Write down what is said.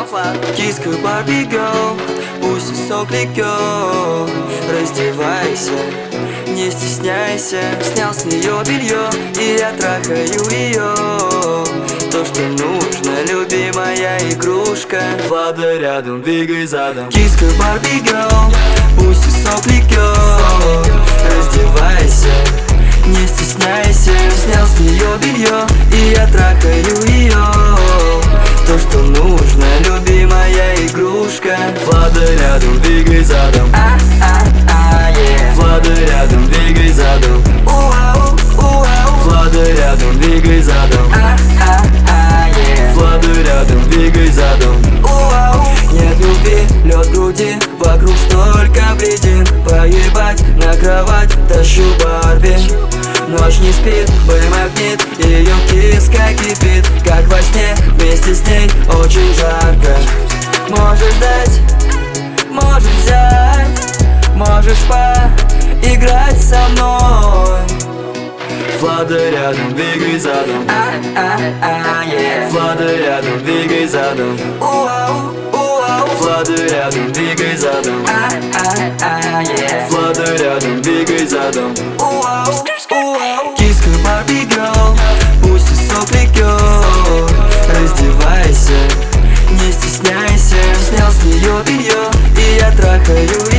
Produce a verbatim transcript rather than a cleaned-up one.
Киска Барби Герл, пусть и сок ликер. Раздевайся, не стесняйся. Снял с нее белье, и я трахаю ее. То, что нужно, любимая игрушка. Влада рядом, двигай задом. Киска Барби Герл, пусть и сок ликер. Раздевайся, не стесняйся. Снял с нее белье, и я трахаю ее. То, что нужно, любимая игрушка. Влада рядом, двигай задом. А-а-а, yeah. Влада рядом, двигай задом. Уау, уау. Влада рядом, двигай задом. А-а-а, yeah. Влада рядом, двигай задом. Уау. Нет любви, лед в груди, вокруг столько бредин. Поебать на кровать, тащу Барби. Ночь не спит, бэй-магнит, ее киска кипит. Как во сне, вместе с ней очень жарко. Можешь дать, можешь взять, можешь поиграть со мной. Влада рядом, двигай задом. А-а-а, yeah. Влада рядом, двигай задом. Уау, уау. Влада рядом, двигай задом. А-а-а, yeah. Влада рядом, двигай задом. Уау, уау. Киска Барби Герл, пусть и сок ликер. Раздевайся, не стесняйся. Снял с нее белье, и я трахаю